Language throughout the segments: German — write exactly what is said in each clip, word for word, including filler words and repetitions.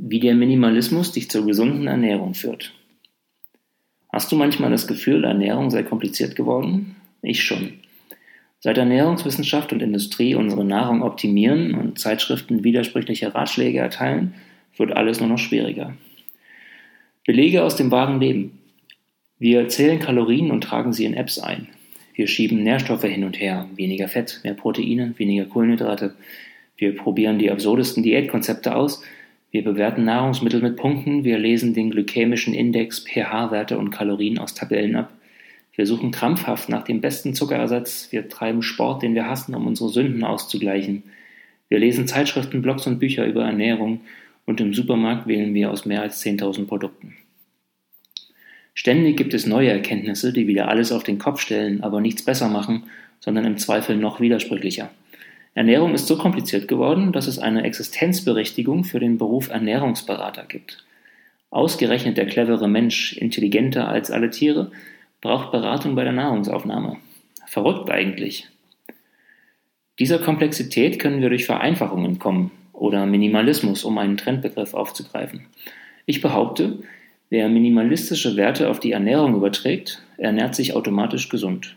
Wie der Minimalismus dich zur gesunden Ernährung führt. Hast du manchmal das Gefühl, Ernährung sei kompliziert geworden? Ich schon. Seit Ernährungswissenschaft und Industrie unsere Nahrung optimieren und Zeitschriften widersprüchliche Ratschläge erteilen, wird alles nur noch schwieriger. Belege aus dem wahren Leben. Wir zählen Kalorien und tragen sie in Apps ein. Wir schieben Nährstoffe hin und her, weniger Fett, mehr Proteine, weniger Kohlenhydrate. Wir probieren die absurdesten Diätkonzepte aus. Wir bewerten Nahrungsmittel mit Punkten, wir lesen den glykämischen Index, pH-Werte und Kalorien aus Tabellen ab. Wir suchen krampfhaft nach dem besten Zuckerersatz, wir treiben Sport, den wir hassen, um unsere Sünden auszugleichen. Wir lesen Zeitschriften, Blogs und Bücher über Ernährung und im Supermarkt wählen wir aus mehr als zehntausend Produkten. Ständig gibt es neue Erkenntnisse, die wieder alles auf den Kopf stellen, aber nichts besser machen, sondern im Zweifel noch widersprüchlicher. Ernährung ist so kompliziert geworden, dass es eine Existenzberechtigung für den Beruf Ernährungsberater gibt. Ausgerechnet der clevere Mensch, intelligenter als alle Tiere, braucht Beratung bei der Nahrungsaufnahme. Verrückt eigentlich. Dieser Komplexität können wir durch Vereinfachung entkommen oder Minimalismus, um einen Trendbegriff aufzugreifen. Ich behaupte, wer minimalistische Werte auf die Ernährung überträgt, ernährt sich automatisch gesund.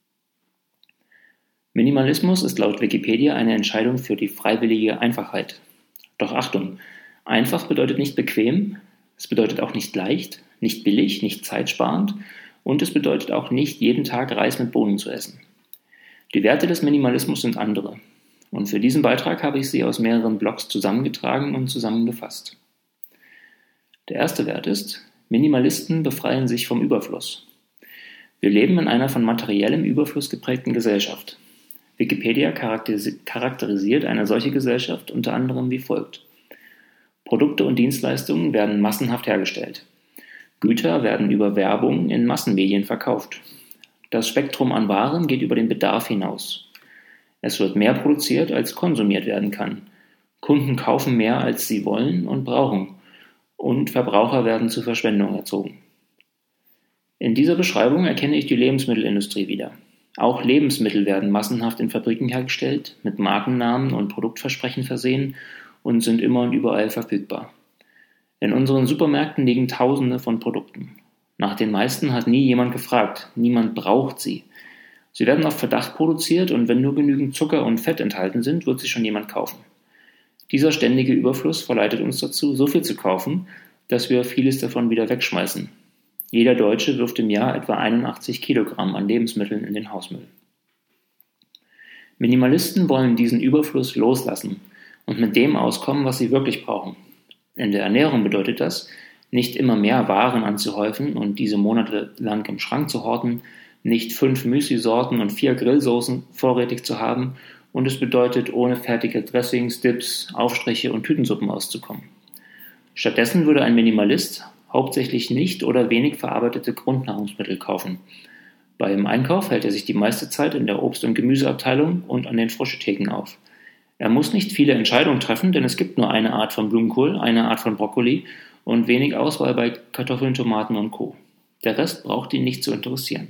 Minimalismus ist laut Wikipedia eine Entscheidung für die freiwillige Einfachheit. Doch Achtung, einfach bedeutet nicht bequem, es bedeutet auch nicht leicht, nicht billig, nicht zeitsparend und es bedeutet auch nicht, jeden Tag Reis mit Bohnen zu essen. Die Werte des Minimalismus sind andere und für diesen Beitrag habe ich sie aus mehreren Blogs zusammengetragen und zusammengefasst. Der erste Wert ist, Minimalisten befreien sich vom Überfluss. Wir leben in einer von materiellem Überfluss geprägten Gesellschaft. Wikipedia charakterisiert eine solche Gesellschaft unter anderem wie folgt. Produkte und Dienstleistungen werden massenhaft hergestellt. Güter werden über Werbung in Massenmedien verkauft. Das Spektrum an Waren geht über den Bedarf hinaus. Es wird mehr produziert, als konsumiert werden kann. Kunden kaufen mehr, als sie wollen und brauchen. Und Verbraucher werden zur Verschwendung erzogen. In dieser Beschreibung erkenne ich die Lebensmittelindustrie wieder. Auch Lebensmittel werden massenhaft in Fabriken hergestellt, mit Markennamen und Produktversprechen versehen und sind immer und überall verfügbar. In unseren Supermärkten liegen Tausende von Produkten. Nach den meisten hat nie jemand gefragt, niemand braucht sie. Sie werden auf Verdacht produziert und wenn nur genügend Zucker und Fett enthalten sind, wird sie schon jemand kaufen. Dieser ständige Überfluss verleitet uns dazu, so viel zu kaufen, dass wir vieles davon wieder wegschmeißen. Jeder Deutsche wirft im Jahr etwa einundachtzig Kilogramm an Lebensmitteln in den Hausmüll. Minimalisten wollen diesen Überfluss loslassen und mit dem auskommen, was sie wirklich brauchen. In der Ernährung bedeutet das, nicht immer mehr Waren anzuhäufen und diese monatelang im Schrank zu horten, nicht fünf Müsli-Sorten und vier Grillsoßen vorrätig zu haben und es bedeutet, ohne fertige Dressings, Dips, Aufstriche und Tütensuppen auszukommen. Stattdessen würde ein Minimalist hauptsächlich nicht oder wenig verarbeitete Grundnahrungsmittel kaufen. Beim Einkauf hält er sich die meiste Zeit in der Obst- und Gemüseabteilung und an den Froschetheken auf. Er muss nicht viele Entscheidungen treffen, denn es gibt nur eine Art von Blumenkohl, eine Art von Brokkoli und wenig Auswahl bei Kartoffeln, Tomaten und Co. Der Rest braucht ihn nicht zu interessieren.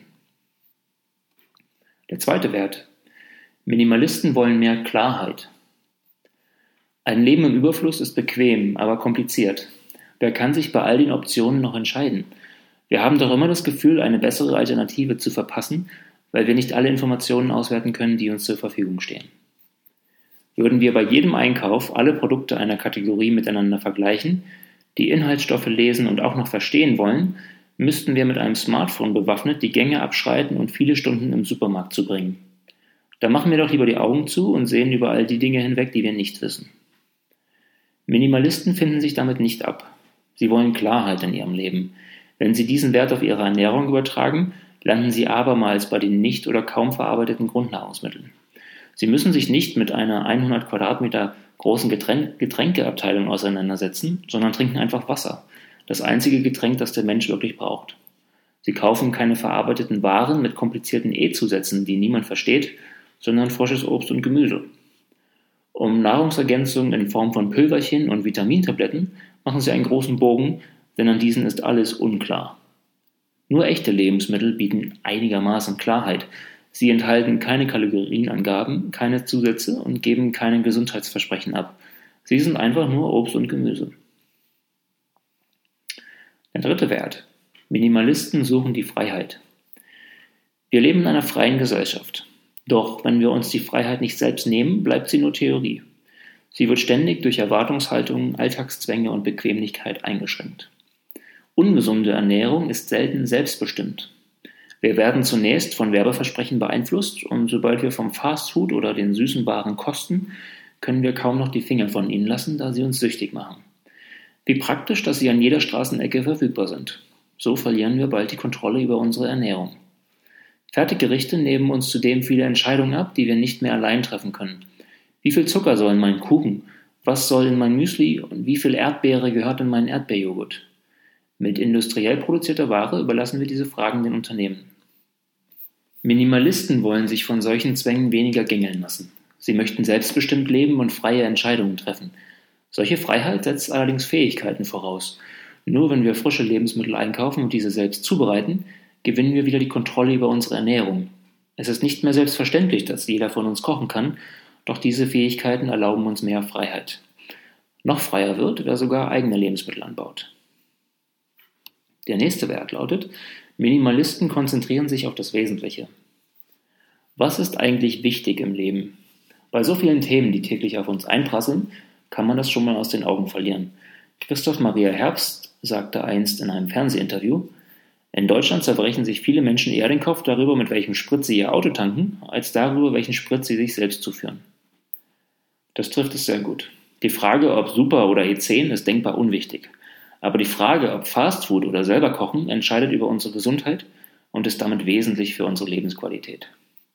Der zweite Wert. Minimalisten wollen mehr Klarheit. Ein Leben im Überfluss ist bequem, aber kompliziert. Wer kann sich bei all den Optionen noch entscheiden? Wir haben doch immer das Gefühl, eine bessere Alternative zu verpassen, weil wir nicht alle Informationen auswerten können, die uns zur Verfügung stehen. Würden wir bei jedem Einkauf alle Produkte einer Kategorie miteinander vergleichen, die Inhaltsstoffe lesen und auch noch verstehen wollen, müssten wir mit einem Smartphone bewaffnet die Gänge abschreiten und viele Stunden im Supermarkt zubringen. Da machen wir doch lieber die Augen zu und sehen über all die Dinge hinweg, die wir nicht wissen. Minimalisten finden sich damit nicht ab. Sie wollen Klarheit in ihrem Leben. Wenn sie diesen Wert auf ihre Ernährung übertragen, landen sie abermals bei den nicht oder kaum verarbeiteten Grundnahrungsmitteln. Sie müssen sich nicht mit einer hundert Quadratmeter großen Getränk- Getränkeabteilung auseinandersetzen, sondern trinken einfach Wasser, das einzige Getränk, das der Mensch wirklich braucht. Sie kaufen keine verarbeiteten Waren mit komplizierten E-Zusätzen, die niemand versteht, sondern frisches Obst und Gemüse. Um Nahrungsergänzungen in Form von Pülverchen und Vitamintabletten machen sie einen großen Bogen, denn an diesen ist alles unklar. Nur echte Lebensmittel bieten einigermaßen Klarheit. Sie enthalten keine Kalorienangaben, keine Zusätze und geben keine Gesundheitsversprechen ab. Sie sind einfach nur Obst und Gemüse. Der dritte Wert. Minimalisten suchen die Freiheit. Wir leben in einer freien Gesellschaft. Doch wenn wir uns die Freiheit nicht selbst nehmen, bleibt sie nur Theorie. Sie wird ständig durch Erwartungshaltungen, Alltagszwänge und Bequemlichkeit eingeschränkt. Ungesunde Ernährung ist selten selbstbestimmt. Wir werden zunächst von Werbeversprechen beeinflusst und sobald wir vom Fastfood oder den süßen Waren kosten, können wir kaum noch die Finger von ihnen lassen, da sie uns süchtig machen. Wie praktisch, dass sie an jeder Straßenecke verfügbar sind. So verlieren wir bald die Kontrolle über unsere Ernährung. Fertiggerichte nehmen uns zudem viele Entscheidungen ab, die wir nicht mehr allein treffen können. Wie viel Zucker soll in meinen Kuchen? Was soll in mein Müsli? Und wie viel Erdbeere gehört in meinen Erdbeerjoghurt? Mit industriell produzierter Ware überlassen wir diese Fragen den Unternehmen. Minimalisten wollen sich von solchen Zwängen weniger gängeln lassen. Sie möchten selbstbestimmt leben und freie Entscheidungen treffen. Solche Freiheit setzt allerdings Fähigkeiten voraus. Nur wenn wir frische Lebensmittel einkaufen und diese selbst zubereiten, gewinnen wir wieder die Kontrolle über unsere Ernährung. Es ist nicht mehr selbstverständlich, dass jeder von uns kochen kann, doch diese Fähigkeiten erlauben uns mehr Freiheit. Noch freier wird, wer sogar eigene Lebensmittel anbaut. Der nächste Wert lautet, Minimalisten konzentrieren sich auf das Wesentliche. Was ist eigentlich wichtig im Leben? Bei so vielen Themen, die täglich auf uns einprasseln, kann man das schon mal aus den Augen verlieren. Christoph Maria Herbst sagte einst in einem Fernsehinterview, in Deutschland zerbrechen sich viele Menschen eher den Kopf darüber, mit welchem Sprit sie ihr Auto tanken, als darüber, welchen Sprit sie sich selbst zuführen. Das trifft es sehr gut. Die Frage, ob Super oder E zehn, ist denkbar unwichtig. Aber die Frage, ob Fastfood oder selber kochen, entscheidet über unsere Gesundheit und ist damit wesentlich für unsere Lebensqualität.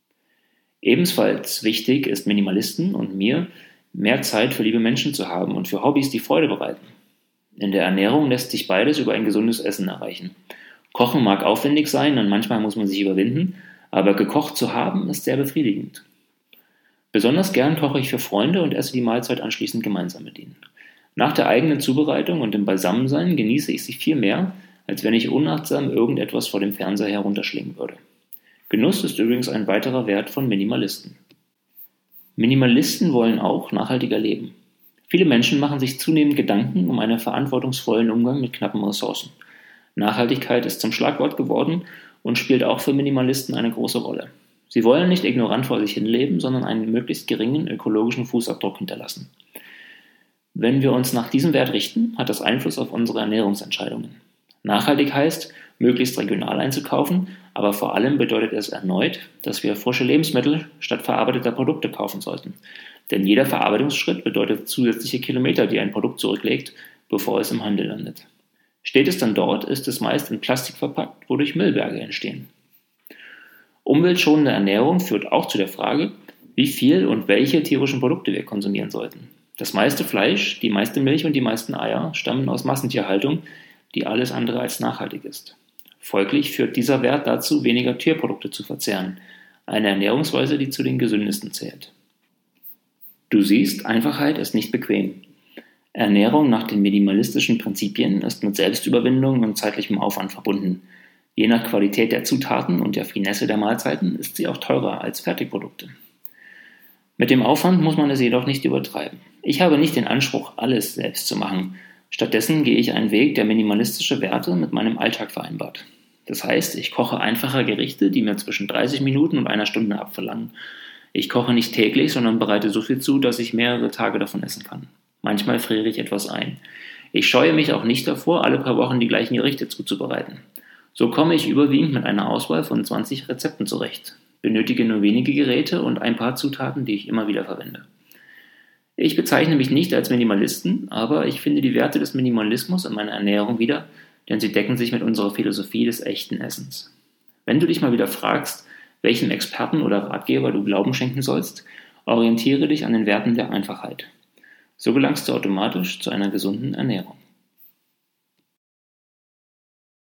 Ebenfalls wichtig ist Minimalisten und mir, mehr Zeit für liebe Menschen zu haben und für Hobbys, die Freude bereiten. In der Ernährung lässt sich beides über ein gesundes Essen erreichen. Kochen mag aufwendig sein und manchmal muss man sich überwinden, aber gekocht zu haben ist sehr befriedigend. Besonders gern koche ich für Freunde und esse die Mahlzeit anschließend gemeinsam mit ihnen. Nach der eigenen Zubereitung und dem Beisammensein genieße ich sie viel mehr, als wenn ich unachtsam irgendetwas vor dem Fernseher herunterschlingen würde. Genuss ist übrigens ein weiterer Wert von Minimalisten. Minimalisten wollen auch nachhaltiger leben. Viele Menschen machen sich zunehmend Gedanken um einen verantwortungsvollen Umgang mit knappen Ressourcen. Nachhaltigkeit ist zum Schlagwort geworden und spielt auch für Minimalisten eine große Rolle. Sie wollen nicht ignorant vor sich hinleben, sondern einen möglichst geringen ökologischen Fußabdruck hinterlassen. Wenn wir uns nach diesem Wert richten, hat das Einfluss auf unsere Ernährungsentscheidungen. Nachhaltig heißt, möglichst regional einzukaufen, aber vor allem bedeutet es erneut, dass wir frische Lebensmittel statt verarbeiteter Produkte kaufen sollten. Denn jeder Verarbeitungsschritt bedeutet zusätzliche Kilometer, die ein Produkt zurücklegt, bevor es im Handel landet. Steht es dann dort, ist es meist in Plastik verpackt, wodurch Müllberge entstehen. Umweltschonende Ernährung führt auch zu der Frage, wie viel und welche tierischen Produkte wir konsumieren sollten. Das meiste Fleisch, die meiste Milch und die meisten Eier stammen aus Massentierhaltung, die alles andere als nachhaltig ist. Folglich führt dieser Wert dazu, weniger Tierprodukte zu verzehren, eine Ernährungsweise, die zu den gesündesten zählt. Du siehst, Einfachheit ist nicht bequem. Ernährung nach den minimalistischen Prinzipien ist mit Selbstüberwindung und zeitlichem Aufwand verbunden. Je nach Qualität der Zutaten und der Finesse der Mahlzeiten ist sie auch teurer als Fertigprodukte. Mit dem Aufwand muss man es jedoch nicht übertreiben. Ich habe nicht den Anspruch, alles selbst zu machen. Stattdessen gehe ich einen Weg, der minimalistische Werte mit meinem Alltag vereinbart. Das heißt, ich koche einfache Gerichte, die mir zwischen dreißig Minuten und einer Stunde abverlangen. Ich koche nicht täglich, sondern bereite so viel zu, dass ich mehrere Tage davon essen kann. Manchmal friere ich etwas ein. Ich scheue mich auch nicht davor, alle paar Wochen die gleichen Gerichte zuzubereiten. So komme ich überwiegend mit einer Auswahl von zwanzig Rezepten zurecht, benötige nur wenige Geräte und ein paar Zutaten, die ich immer wieder verwende. Ich bezeichne mich nicht als Minimalisten, aber ich finde die Werte des Minimalismus in meiner Ernährung wieder, denn sie decken sich mit unserer Philosophie des echten Essens. Wenn du dich mal wieder fragst, welchem Experten oder Ratgeber du Glauben schenken sollst, orientiere dich an den Werten der Einfachheit. So gelangst du automatisch zu einer gesunden Ernährung.